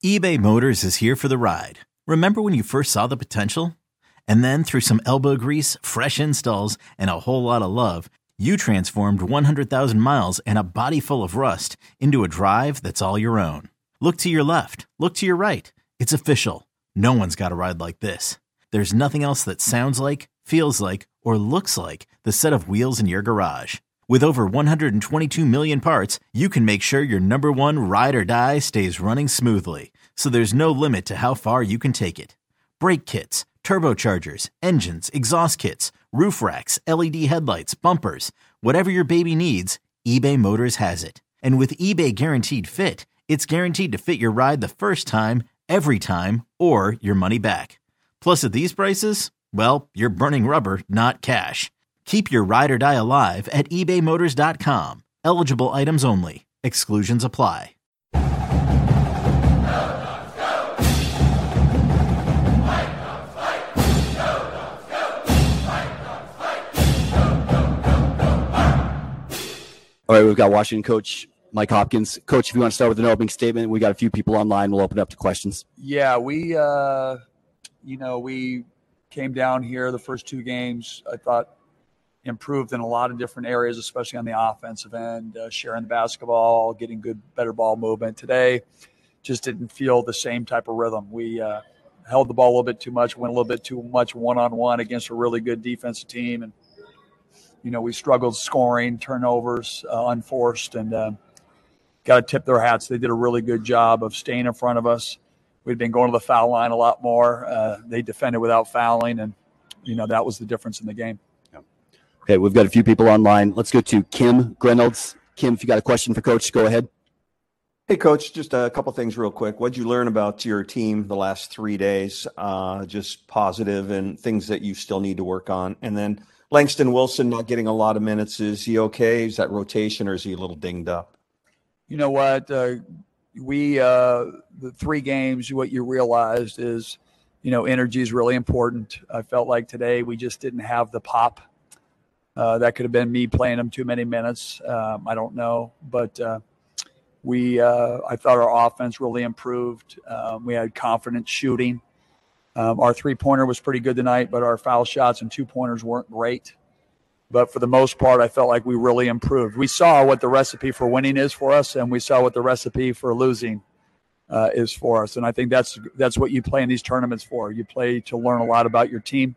eBay Motors is here for the ride. Remember when you first saw the potential? And then through some elbow grease, fresh installs, and a whole lot of love, you transformed 100,000 miles and a body full of rust into a drive that's all your own. Look to your left. Look to your right. It's official. No one's got a ride like this. There's nothing else that sounds like, feels like, or looks like the set of wheels in your garage. With over 122 million parts, you can make sure your number one ride or die stays running smoothly. So there's no limit to how far you can take it. Brake kits, turbochargers, engines, exhaust kits, roof racks, LED headlights, bumpers, whatever your baby needs, eBay Motors has it. And with eBay Guaranteed Fit, it's guaranteed to fit your ride the first time, every time, or your money back. Plus at these prices, well, you're burning rubber, not cash. Keep your ride or die alive at ebaymotors.com. Eligible items only. Exclusions apply. All right, we've got Washington coach Mike Hopkins. Coach, if you want to start with an opening statement, we got a few people online. We'll open up to questions. Yeah, we came down here the first two games. I thought improved in a lot of different areas, especially on the offensive end, sharing the basketball, getting better ball movement. Today, just didn't feel the same type of rhythm. We held the ball a little bit too much, went a little bit too much one-on-one against a really good defensive team, and we struggled scoring, turnovers, unforced, and got to tip their hats. They did a really good job of staying in front of us. We'd been going to the foul line a lot more. They defended without fouling, and that was the difference in the game. Okay, we've got a few people online. Let's go to Kim Grenolds. Kim, if you got a question for Coach, go ahead. Hey, Coach, just a couple things real quick. What'd you learn about your team the last 3 days, just positive and things that you still need to work on? And then Langston Wilson not getting a lot of minutes. Is he okay? Is that rotation or is he a little dinged up? You know what? The 3 games, what you realized is, energy is really important. I felt like today we just didn't have the pop. That could have been me playing them too many minutes. I don't know. But I thought our offense really improved. We had confident shooting. Our three-pointer was pretty good tonight, but our foul shots and two-pointers weren't great. But for the most part, I felt like we really improved. We saw what the recipe for winning is for us, and we saw what the recipe for losing is for us. And I think that's what you play in these tournaments for. You play to learn a lot about your team.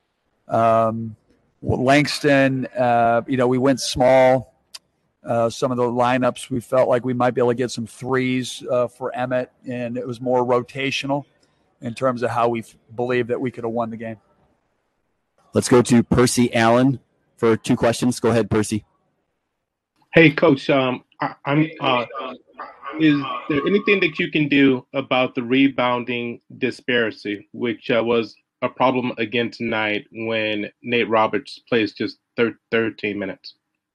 Langston, we went small. Some of the lineups, we felt like we might be able to get some threes for Emmett, and it was more rotational in terms of how we believe that we could have won the game. Let's go to Percy Allen for 2 questions. Go ahead, Percy. Hey, Coach. Is there anything that you can do about the rebounding disparity, which was a problem again tonight when Nate Roberts plays just 13 minutes?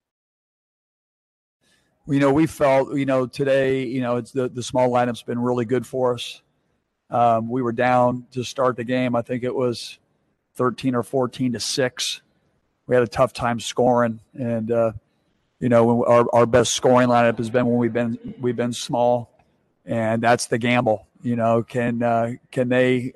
We felt, today, it's the small lineup's been really good for us. We were down to start the game. I think it was 13 or 14-6. We had a tough time scoring, and our best scoring lineup has been when we've been small, and that's the gamble. Can they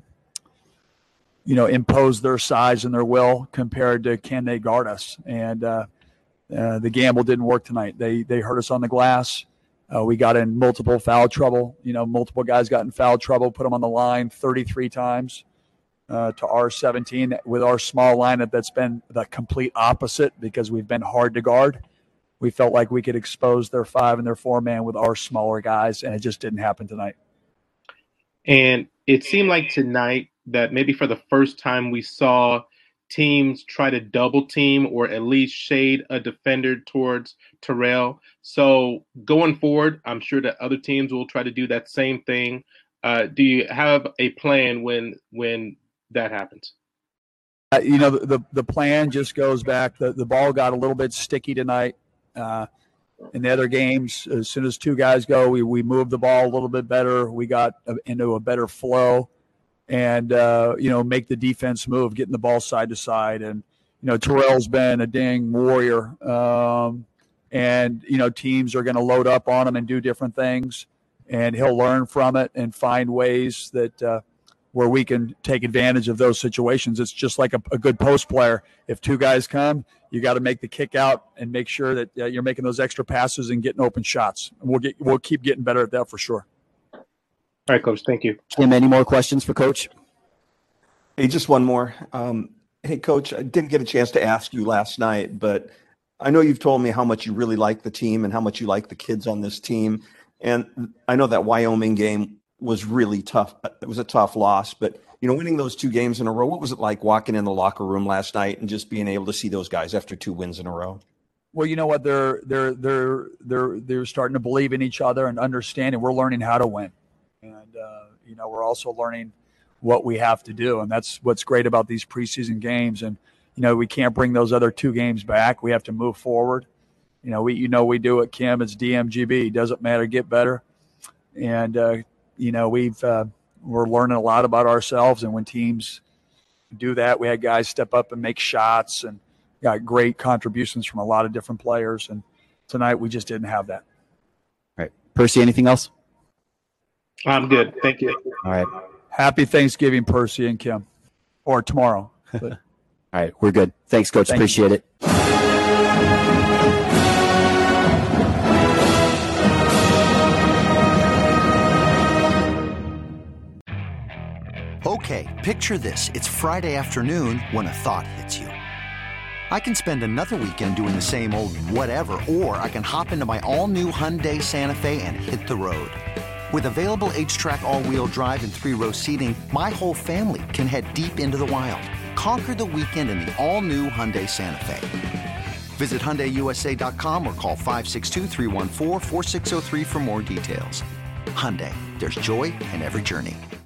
impose their size and their will compared to can they guard us? And the gamble didn't work tonight. They hurt us on the glass. We got in multiple foul trouble. Multiple guys got in foul trouble, put them on the line 33 times to our 17. With our small lineup, that's been the complete opposite because we've been hard to guard. We felt like we could expose their 5 and their 4-man with our smaller guys, and it just didn't happen tonight. And it seemed like tonight that maybe for the first time we saw teams try to double team or at least shade a defender towards Terrell. So going forward, I'm sure that other teams will try to do that same thing. Do you have a plan when that happens? The plan just goes back. The ball got a little bit sticky tonight. In the other games, as soon as 2 guys go, we moved the ball a little bit better. We got into a better flow and, make the defense move, getting the ball side to side. And, Terrell's been a dang warrior. And, teams are going to load up on him and do different things. and he'll learn from it and find ways that where we can take advantage of those situations. It's just like a good post player. If two guys come, you got to make the kick out and make sure that you're making those extra passes and getting open shots. And we'll keep getting better at that for sure. All right, Coach. Thank you. Kim, any more questions for Coach? Hey, just one more. Hey, Coach, I didn't get a chance to ask you last night, but I know you've told me how much you really like the team and how much you like the kids on this team. And I know that Wyoming game was really tough. It was a tough loss, but winning those 2 games in a row, what was it like walking in the locker room last night and just being able to see those guys after 2 wins in a row? Well, you know what? They're starting to believe in each other and understand, and we're learning how to win. And we're also learning what we have to do, and that's what's great about these preseason games. And we can't bring those other 2 games back. We have to move forward. We do it, Kim. It's DMGB. Doesn't matter. Get better. And we're learning a lot about ourselves. And when teams do that, we had guys step up and make shots, and got great contributions from a lot of different players. And tonight we just didn't have that. All right, Percy. Anything else? I'm good. Thank you. All right. Happy Thanksgiving, Percy and Kim, or tomorrow. But. All right, we're good. Thanks, Coach. Appreciate it. Okay, picture this. It's Friday afternoon when a thought hits you. I can spend another weekend doing the same old whatever, or I can hop into my all-new Hyundai Santa Fe and hit the road. With available H-Track all-wheel drive and 3-row seating, my whole family can head deep into the wild. Conquer the weekend in the all-new Hyundai Santa Fe. Visit HyundaiUSA.com or call 562-314-4603 for more details. Hyundai, there's joy in every journey.